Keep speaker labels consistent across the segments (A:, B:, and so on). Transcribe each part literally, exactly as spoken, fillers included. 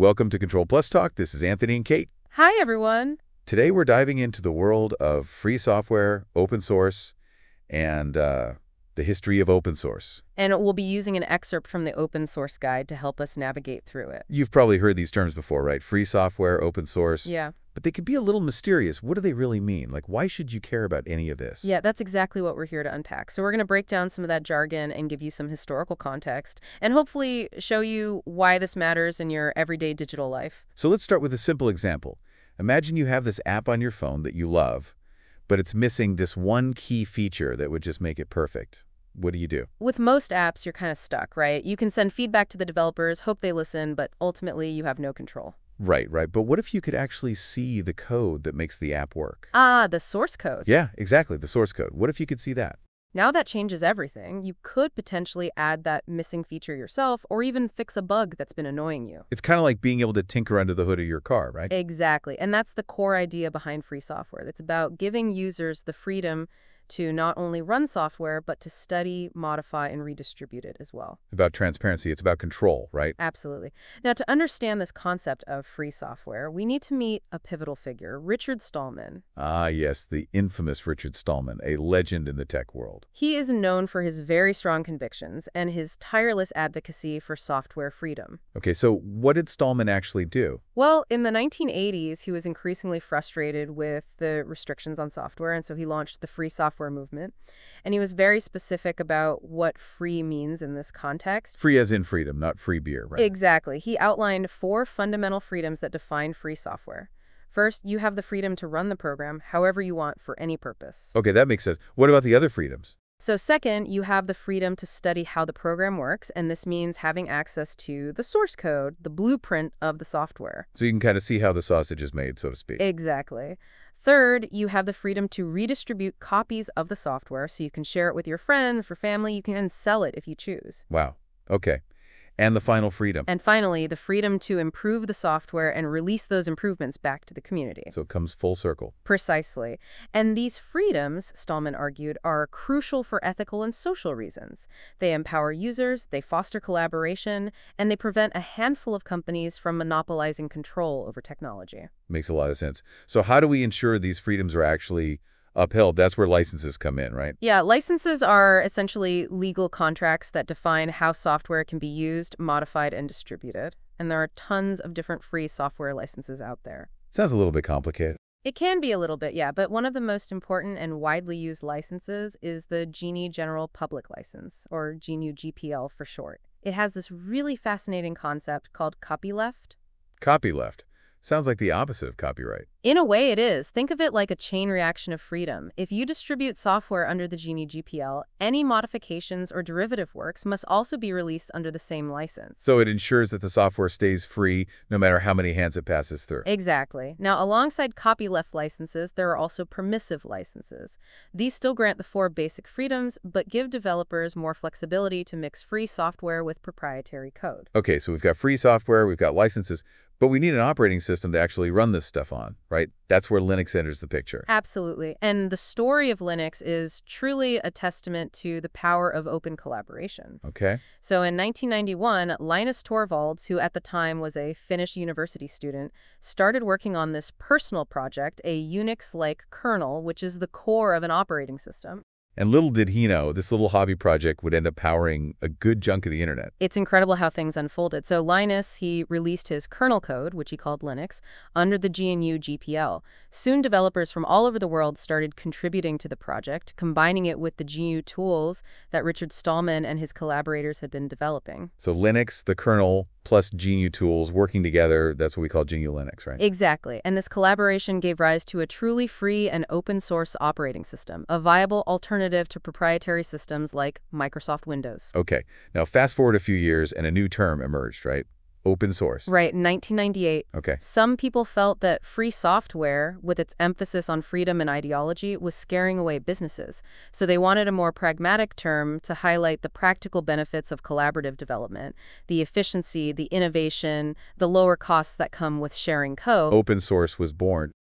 A: Welcome to Control Plus Talk. This is Anthony and Kate.
B: Hi, everyone.
A: Today we're diving into the world of free software, open source, and uh, the history of open source.
B: And we'll be using an excerpt from the open source guide to help us navigate through it.
A: You've probably heard these terms before, right? Free software, open source.
B: Yeah.
A: But they can be a little mysterious. What do they really mean? Like, why should you care about any of this?
B: Yeah, that's exactly what we're here to unpack. So we're going to break down some of that jargon and give you some historical context and hopefully show you why this matters in your everyday digital life.
A: So let's start with a simple example. Imagine you have this app on your phone that you love, but it's missing this one key feature that would just make it perfect. What do you do?
B: With most apps, you're kind of stuck, right? You can send feedback to the developers, hope they listen, but ultimately you have no control.
A: Right, right. But what if you could actually see the code that makes the app work?
B: Ah, the source code.
A: Yeah, exactly, the source code. What if you could see that?
B: Now that changes everything. You could potentially add that missing feature yourself or even fix a bug that's been annoying you.
A: It's kind of like being able to tinker under the hood of your car, right?
B: Exactly. And that's the core idea behind free software. It's about giving users the freedom to not only run software, but to study, modify, and redistribute it as well.
A: About transparency. It's about control, right?
B: Absolutely. Now, to understand this concept of free software, we need to meet a pivotal figure, Richard Stallman.
A: Ah, yes, the infamous Richard Stallman, a legend in the tech world.
B: He is known for his very strong convictions and his tireless advocacy for software freedom.
A: Okay, so what did Stallman actually do?
B: Well, in the nineteen eighties, he was increasingly frustrated with the restrictions on software, and so he launched the free software movement. And he was very specific about what free means in this context.
A: Free as in freedom, not free beer, right?
B: Exactly. He outlined four fundamental freedoms that define free software. First, you have the freedom to run the program however you want for any purpose.
A: Okay, that makes sense. What about the other freedoms?
B: So second, you have the freedom to study how the program works, and this means having access to the source code, the blueprint of the software.
A: So you can kind of see how the sausage is made, so to speak.
B: Exactly. Third, you have the freedom to redistribute copies of the software so you can share it with your friends, for family, you can sell it if you choose.
A: Wow. Okay. And the final freedom.
B: And finally, the freedom to improve the software and release those improvements back to the community.
A: So it comes full circle.
B: Precisely. And these freedoms, Stallman argued, are crucial for ethical and social reasons. They empower users, they foster collaboration, and they prevent a handful of companies from monopolizing control over technology.
A: Makes a lot of sense. So how do we ensure these freedoms are actually upheld? That's where licenses come in, right?
B: Yeah, licenses are essentially legal contracts that define how software can be used, modified, and distributed. And there are tons of different free software licenses out there.
A: Sounds a little bit complicated.
B: It can be a little bit, yeah, but one of the most important and widely used licenses is the G N U General Public License, or G N U G P L for short. It has this really fascinating concept called copyleft.
A: Copyleft. Sounds like the opposite of copyright.
B: In a way, it is. Think of it like a chain reaction of freedom. If you distribute software under the G N U G P L, any modifications or derivative works must also be released under the same license.
A: So it ensures that the software stays free no matter how many hands it passes through.
B: Exactly. Now, alongside copyleft licenses, there are also permissive licenses. These still grant the four basic freedoms, but give developers more flexibility to mix free software with proprietary code.
A: Okay, so we've got free software, we've got licenses, but we need an operating system to actually run this stuff on, right? That's where Linux enters the picture.
B: Absolutely. And the story of Linux is truly a testament to the power of open collaboration.
A: Okay.
B: So in nineteen ninety-one, Linus Torvalds, who at the time was a Finnish university student, started working on this personal project, a Unix-like kernel, which is the core of an operating system.
A: And little did he know, this little hobby project would end up powering a good chunk of the internet.
B: It's incredible how things unfolded. So Linus, he released his kernel code, which he called Linux, under the G N U G P L. Soon developers from all over the world started contributing to the project, combining it with the G N U tools that Richard Stallman and his collaborators had been developing.
A: So Linux, the kernel, plus G N U tools working together, that's what we call G N U Linux, right?
B: Exactly. And this collaboration gave rise to a truly free and open source operating system, a viable alternative to proprietary systems like Microsoft Windows.
A: Okay. Now fast forward a few years and a new term emerged, right? Open source.
B: Right, in nineteen ninety-eight.
A: Okay.
B: Some people felt that free software, with its emphasis on freedom and ideology, was scaring away businesses. So they wanted a more pragmatic term to highlight the practical benefits of collaborative development, the efficiency, the innovation, the lower costs that come with sharing code.
A: Open source was born.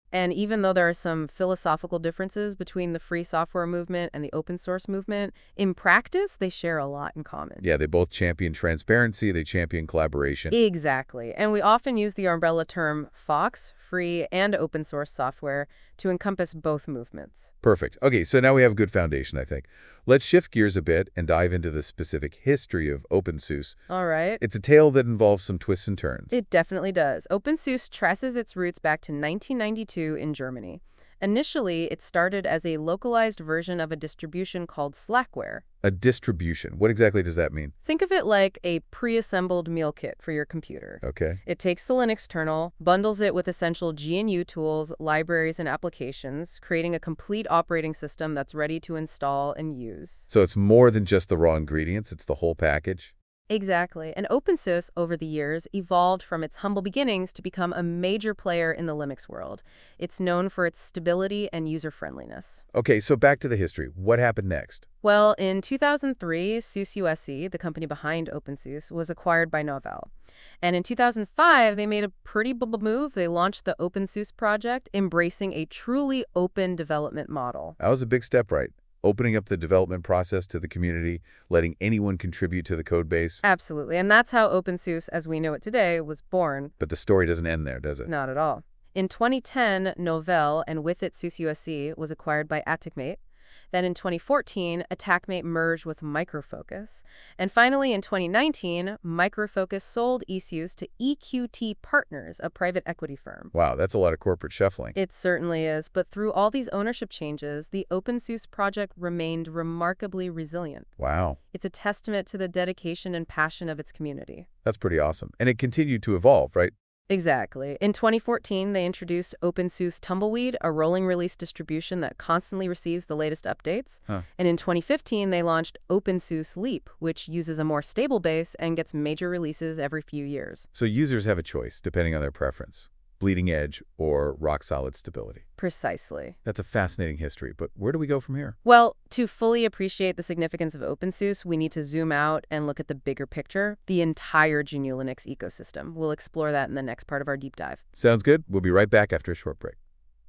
B: And even though there are some philosophical differences between the free software movement and the open source movement, in practice, they share a lot in common.
A: Yeah, they both champion transparency, they champion collaboration.
B: Exactly. And we often use the umbrella term FOX, free and open source software, to encompass both movements.
A: Perfect. Okay, so now we have a good foundation, I think. Let's shift gears a bit and dive into the specific history of OpenSUSE.
B: All right.
A: It's a tale that involves some twists and turns.
B: It definitely does. OpenSUSE traces its roots back to nineteen ninety-two in Germany. Initially, it started as a localized version of a distribution called Slackware.
A: A distribution. What exactly does that mean?
B: Think of it like a pre-assembled meal kit for your computer.
A: Okay.
B: It takes the Linux kernel, bundles it with essential G N U tools, libraries, and applications, creating a complete operating system that's ready to install and use.
A: So it's more than just the raw ingredients, it's the whole package?
B: Exactly. And OpenSUSE, over the years, evolved from its humble beginnings to become a major player in the Linux world. It's known for its stability and user-friendliness.
A: Okay, so back to the history. What happened next?
B: Well, in two thousand three, SUSE S E, the company behind OpenSUSE, was acquired by Novell. And in two thousand five, they made a pretty big move. They launched the OpenSUSE project, embracing a truly open development model.
A: That was a big step, right? Opening up the development process to the community, letting anyone contribute to the code base.
B: Absolutely. And that's how OpenSUSE, as we know it today, was born.
A: But the story doesn't end there, does it?
B: Not at all. In twenty ten, Novell, and with it SUSE S E, was acquired by Attackmate. Then in twenty fourteen, Attackmate merged with Micro Focus. And finally, in twenty nineteen, Micro Focus sold eSUSE to E Q T Partners, a private equity firm.
A: Wow, that's a lot of corporate shuffling.
B: It certainly is, but through all these ownership changes, the OpenSUSE project remained remarkably resilient.
A: Wow.
B: It's a testament to the dedication and passion of its community.
A: That's pretty awesome. And it continued to evolve, right?
B: Exactly. In twenty fourteen, they introduced OpenSUSE Tumbleweed, a rolling release distribution that constantly receives the latest updates.
A: Huh.
B: And in twenty fifteen, they launched OpenSUSE Leap, which uses a more stable base and gets major releases every few years.
A: So users have a choice, depending on their preference. Bleeding edge or rock-solid stability.
B: Precisely.
A: That's a fascinating history, but where do we go from here?
B: Well, to fully appreciate the significance of OpenSUSE, we need to zoom out and look at the bigger picture, the entire G N U Linux ecosystem. We'll explore that in the next part of our deep dive.
A: Sounds good. We'll be right back after a short break.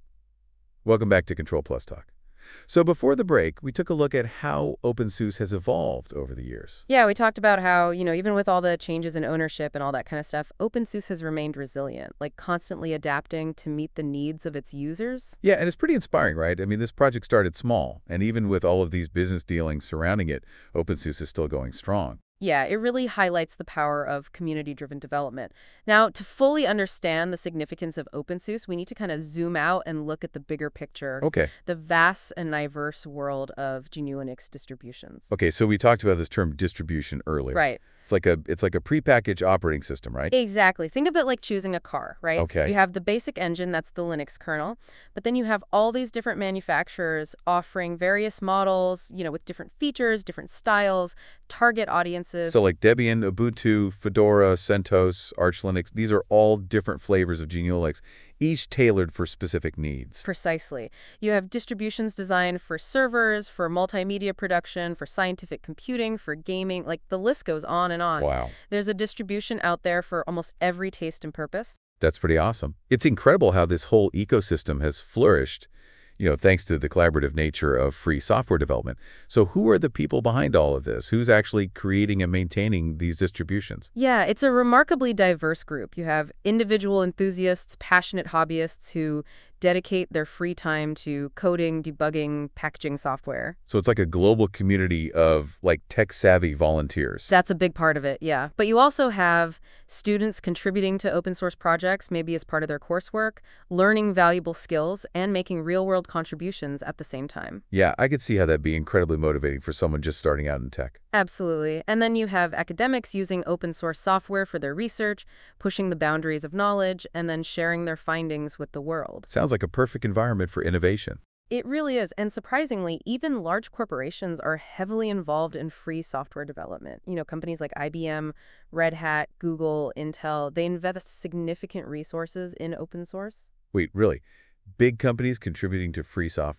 A: Welcome back to Control Plus Talk. So before the break, we took a look at how OpenSUSE has evolved over the years.
B: Yeah, we talked about how, you know, even with all the changes in ownership and all that kind of stuff, OpenSUSE has remained resilient, like constantly adapting to meet the needs of its users.
A: Yeah, and it's pretty inspiring, right? I mean, this project started small, and even with all of these business dealings surrounding it, OpenSUSE is still going strong.
B: Yeah, it really highlights the power of community-driven development. Now, to fully understand the significance of OpenSUSE, we need to kind of zoom out and look at the bigger picture,
A: Okay.
B: the vast and diverse world of G N U Linux distributions.
A: Okay, so we talked about this term distribution earlier.
B: Right.
A: It's like a it's like a prepackaged operating system, right?
B: Exactly. Think of it like choosing a car, right?
A: Okay.
B: You have the basic engine, that's the Linux kernel, but then you have all these different manufacturers offering various models, you know, with different features, different styles, target audiences.
A: So like Debian, Ubuntu, Fedora, CentOS, Arch Linux, these are all different flavors of G N U Linux, each tailored for specific needs.
B: Precisely. You have distributions designed for servers, for multimedia production, for scientific computing, for gaming, like the list goes on and on.
A: Wow.
B: There's a distribution out there for almost every taste and purpose.
A: That's pretty awesome. It's incredible how this whole ecosystem has flourished, you know, thanks to the collaborative nature of free software development. So who are the people behind all of this? Who's actually creating and maintaining these distributions?
B: Yeah, it's a remarkably diverse group. You have individual enthusiasts, passionate hobbyists who dedicate their free time to coding, debugging, packaging software.
A: So it's like a global community of like tech-savvy volunteers.
B: That's a big part of it, yeah. But you also have students contributing to open source projects, maybe as part of their coursework, learning valuable skills, and making real-world contributions at the same time.
A: Yeah, I could see how that'd be incredibly motivating for someone just starting out in tech.
B: Absolutely. And then you have academics using open source software for their research, pushing the boundaries of knowledge, and then sharing their findings with the world.
A: Sounds like a perfect environment for innovation.
B: It really is. And surprisingly, even large corporations are heavily involved in free software development. You know, companies like I B M, Red Hat, Google, Intel, they invest significant resources in open source.
A: Wait, really? Big companies contributing to free software?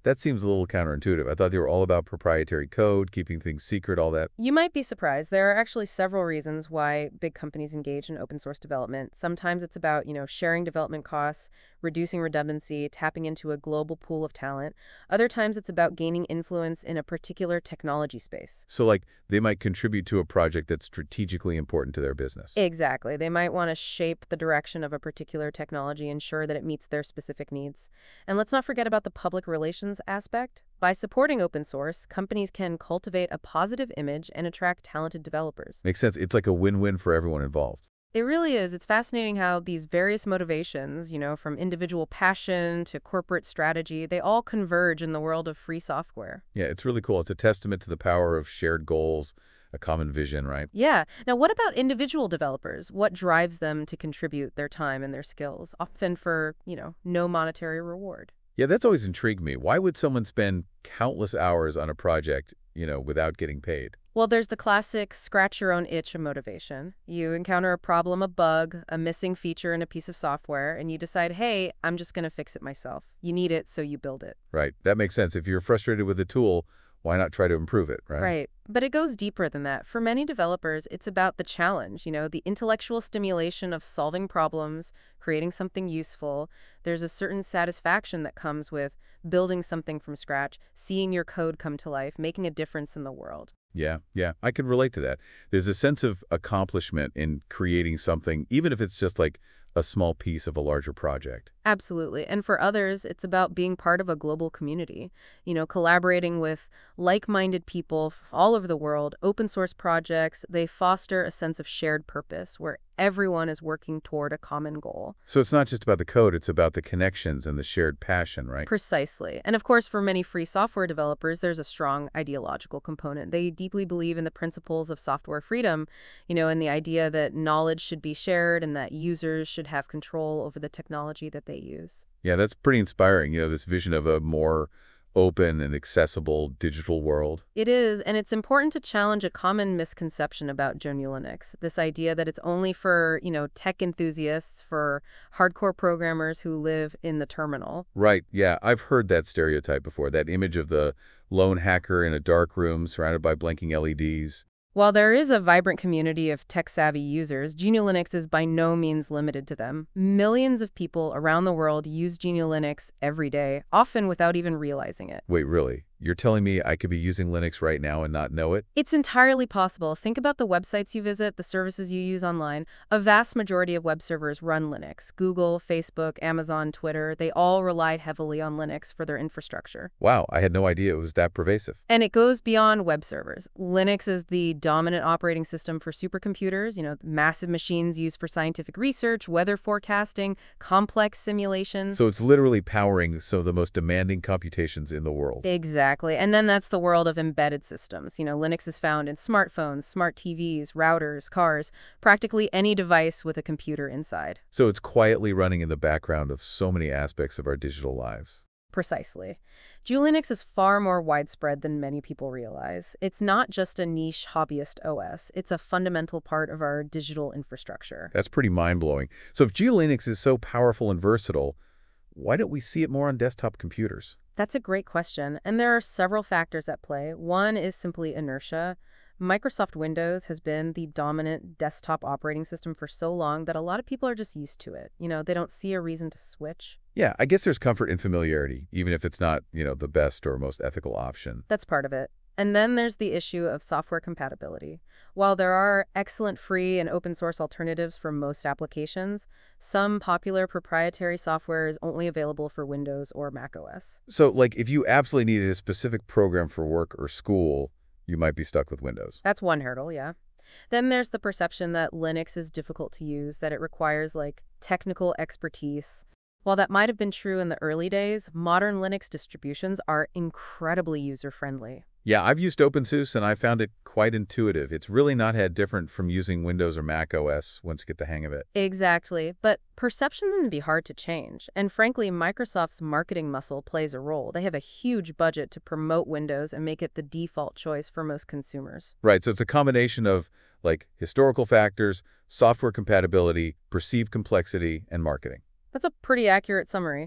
A: That seems a little counterintuitive. I thought they were all about proprietary code, keeping things secret, all that.
B: You might be surprised. There are actually several reasons why big companies engage in open source development. Sometimes it's about, you know, sharing development costs, reducing redundancy, tapping into a global pool of talent. Other times it's about gaining influence in a particular technology space.
A: So, like, they might contribute to a project that's strategically important to their business.
B: Exactly. They might want to shape the direction of a particular technology, ensure that it meets their specific needs. And let's not forget about the public relations aspect. By supporting open source, companies can cultivate a positive image and attract talented developers.
A: Makes sense. It's like a win-win for everyone involved.
B: It really is. It's fascinating how these various motivations, you know, from individual passion to corporate strategy, they all converge in the world of free software.
A: Yeah, it's really cool. It's a testament to the power of shared goals, a common vision, right?
B: Yeah. Now, what about individual developers? What drives them to contribute their time and their skills, often for, you know, no monetary reward?
A: Yeah, that's always intrigued me. Why would someone spend countless hours on a project, you know, without getting paid?
B: Well, there's the classic scratch your own itch of motivation. You encounter a problem, a bug, a missing feature in a piece of software, and you decide, hey, I'm just going to fix it myself. You need it, so you build it.
A: Right. That makes sense. If you're frustrated with the tool, why not try to improve it, right?
B: Right. But it goes deeper than that. For many developers, it's about the challenge, you know, the intellectual stimulation of solving problems, creating something useful. There's a certain satisfaction that comes with building something from scratch, seeing your code come to life, making a difference in the world.
A: Yeah, yeah, I could relate to that. There's a sense of accomplishment in creating something, even if it's just like a small piece of a larger project.
B: Absolutely. And for others, it's about being part of a global community, you know, collaborating with like-minded people f- all over the world. Open source projects, they foster a sense of shared purpose where everyone is working toward a common goal.
A: So it's not just about the code, it's about the connections and the shared passion, right?
B: Precisely. And of course, for many free software developers, there's a strong ideological component. They deeply believe in the principles of software freedom, you know, and the idea that knowledge should be shared and that users should have control over the technology that they use.
A: Yeah, that's pretty inspiring, you know, this vision of a more open and accessible digital world.
B: It is, and it's important to challenge a common misconception about G N U Linux. This idea that it's only for, you know, tech enthusiasts, for hardcore programmers who live in the terminal.
A: Right, yeah, I've heard that stereotype before, that image of the lone hacker in a dark room surrounded by blinking L E Ds.
B: While there is a vibrant community of tech-savvy users, G N U Linux is by no means limited to them. Millions of people around the world use G N U Linux every day, often without even realizing it.
A: Wait, really? You're telling me I could be using Linux right now and not know it?
B: It's entirely possible. Think about the websites you visit, the services you use online. A vast majority of web servers run Linux. Google, Facebook, Amazon, Twitter, they all rely heavily on Linux for their infrastructure.
A: Wow, I had no idea it was that pervasive.
B: And it goes beyond web servers. Linux is the dominant operating system for supercomputers, you know, massive machines used for scientific research, weather forecasting, complex simulations.
A: So it's literally powering some of the most demanding computations in the world.
B: Exactly. And then that's the world of embedded systems. You know, Linux is found in smartphones, smart T Vs, routers, cars, practically any device with a computer inside.
A: So it's quietly running in the background of so many aspects of our digital lives.
B: Precisely. G N U Linux is far more widespread than many people realize. It's not just a niche hobbyist O S. It's a fundamental part of our digital infrastructure.
A: That's pretty mind-blowing. So if G N U Linux is so powerful and versatile, why don't we see it more on desktop computers?
B: That's a great question, and there are several factors at play. One is simply inertia. Microsoft Windows has been the dominant desktop operating system for so long that a lot of people are just used to it. You know, they don't see a reason to switch.
A: Yeah, I guess there's comfort in familiarity, even if it's not, you know, the best or most ethical option.
B: That's part of it. And then there's the issue of software compatibility. While there are excellent free and open source alternatives for most applications, some popular proprietary software is only available for Windows or macOS.
A: So, like, if you absolutely needed a specific program for work or school, you might be stuck with Windows.
B: That's one hurdle, yeah. Then there's the perception that Linux is difficult to use, that it requires, like, technical expertise. While that might have been true in the early days, modern Linux distributions are incredibly user-friendly.
A: Yeah, I've used OpenSUSE and I found it quite intuitive. It's really not had different from using Windows or Mac O S once you get the hang of it.
B: Exactly. But perception can be hard to change. And frankly, Microsoft's marketing muscle plays a role. They have a huge budget to promote Windows and make it the default choice for most consumers.
A: Right, so it's a combination of, like, historical factors, software compatibility, perceived complexity, and marketing.
B: That's a pretty accurate summary.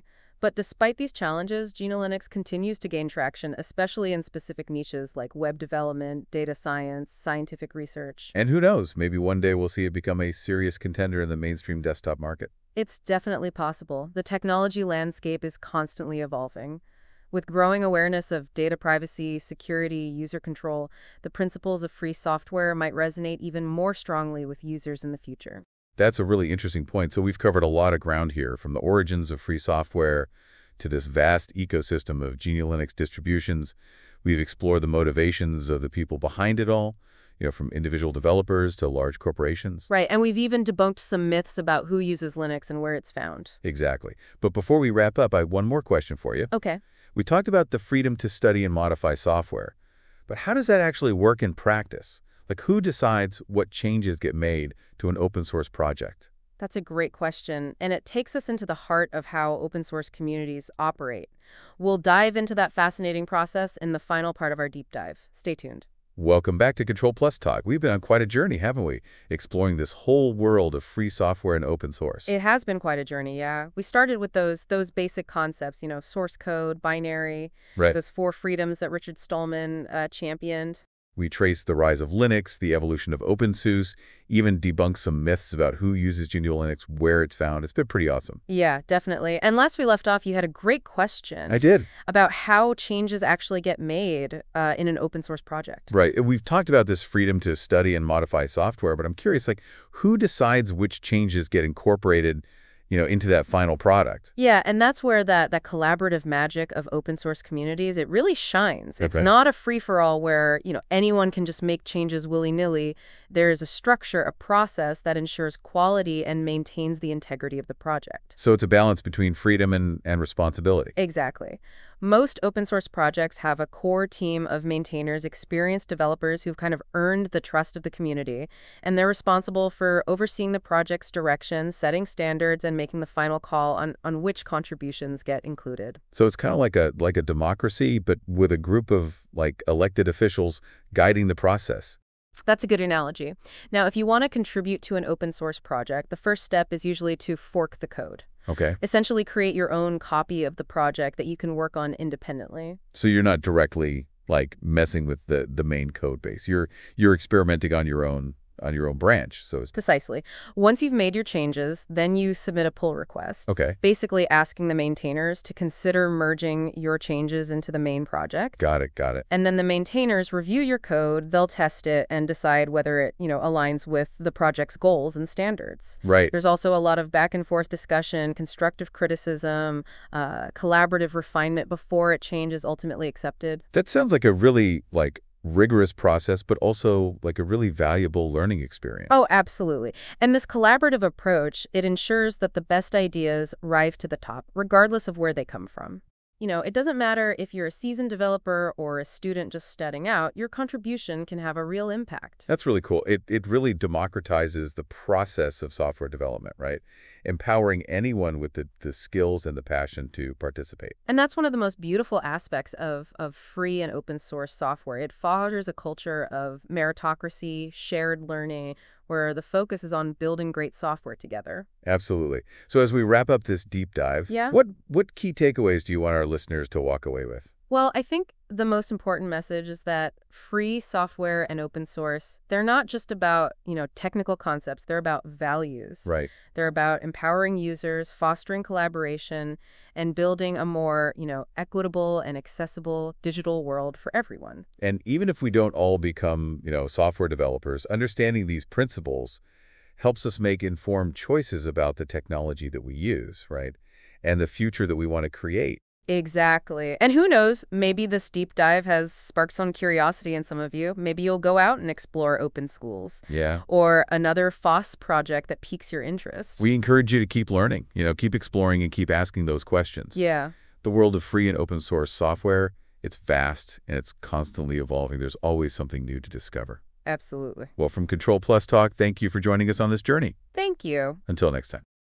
B: But despite these challenges, GNU Linux continues to gain traction, especially in specific niches like web development, data science, scientific research.
A: And who knows, maybe one day we'll see it become a serious contender in the mainstream desktop market.
B: It's definitely possible. The technology landscape is constantly evolving. With growing awareness of data privacy, security, user control, the principles of free software might resonate even more strongly with users in the future.
A: That's a really interesting point. So we've covered a lot of ground here, from the origins of free software to this vast ecosystem of GNU Linux distributions. We've explored the motivations of the people behind it all, you know, from individual developers to large corporations.
B: Right, and we've even debunked some myths about who uses Linux and where it's found.
A: Exactly. But before we wrap up, I have one more question for you.
B: Okay.
A: We talked about the freedom to study and modify software, but how does that actually work in practice? Like, who decides what changes get made to an open source project?
B: That's a great question, and it takes us into the heart of how open source communities operate. We'll dive into that fascinating process in the final part of our deep dive. Stay tuned.
A: Welcome back to Control Plus Talk. We've been on quite a journey, haven't we? Exploring this whole world of free software and open source.
B: It has been quite a journey, yeah. We started with those those basic concepts, you know, source code, binary,
A: Right.
B: those four freedoms that Richard Stallman uh, championed.
A: We traced the rise of Linux, the evolution of OpenSUSE, even debunked some myths about who uses GNU Linux, where it's found. It's been pretty awesome.
B: Yeah, definitely. And last we left off, you had a great question
A: I did.
B: about how changes actually get made uh, in an open source project.
A: Right. We've talked about this freedom to study and modify software, but I'm curious, like, who decides which changes get incorporated, you know, into that final product?
B: Yeah, and that's where that, that collaborative magic of open source communities, it really shines.
A: That's
B: It's
A: right.
B: not a free-for-all where, you know, anyone can just make changes willy-nilly. There is a structure, a process that ensures quality and maintains the integrity of the project.
A: So it's a balance between freedom and, and responsibility.
B: Exactly. Most open source projects have a core team of maintainers, experienced developers who've kind of earned the trust of the community, and they're responsible for overseeing the project's direction, setting standards, and making the final call on, on which contributions get included.
A: So it's kind of like a like a democracy, but with a group of like elected officials guiding the process.
B: That's a good analogy. Now, if you want to contribute to an open source project, the first step is usually to fork the code.
A: Okay.
B: Essentially create your own copy of the project that you can work on independently.
A: So you're not directly like messing with the the main code base. You're you're experimenting on your own on your own branch. So it's
B: Precisely. Once you've made your changes, then you submit a pull request.
A: okay.
B: Basically asking the maintainers to consider merging your changes into the main project.
A: Got it. Got it.
B: And then the maintainers review your code, they'll test it and decide whether it, you know, aligns with the project's goals and standards.
A: Right.
B: There's also a lot of back and forth discussion, constructive criticism, uh, collaborative refinement before a change is ultimately accepted.
A: That sounds like a really like rigorous process, but also like a really valuable learning experience.
B: Oh, absolutely. And this collaborative approach, it ensures that the best ideas rise to the top, regardless of where they come from. You know, it doesn't matter if you're a seasoned developer or a student just starting out, your contribution can have a real impact.
A: That's really cool. It it really democratizes the process of software development, right? Empowering anyone with the, the skills and the passion to participate.
B: And that's one of the most beautiful aspects of, of free and open source software. It fosters a culture of meritocracy, shared learning, where the focus is on building great software together.
A: Absolutely. So as we wrap up this deep dive,
B: Yeah.
A: what what key takeaways do you want our listeners to walk away with?
B: Well, I think the most important message is that free software and open source, they're not just about, you know, technical concepts. They're about values.
A: Right.
B: They're about empowering users, fostering collaboration, and building a more, you know, equitable and accessible digital world for everyone.
A: And even if we don't all become, you know, software developers, understanding these principles helps us make informed choices about the technology that we use, right? And the future that we want to create.
B: Exactly. And who knows, maybe this deep dive has sparked some curiosity in some of you. Maybe you'll go out and explore open schools
A: Yeah.
B: or another FOSS project that piques your interest.
A: We encourage you to keep learning, you know, keep exploring and keep asking those questions.
B: Yeah.
A: The world of free and open source software, it's vast and it's constantly evolving. There's always something new to discover.
B: Absolutely.
A: Well, from Control Plus Talk, thank you for joining us on this journey.
B: Thank you.
A: Until next time.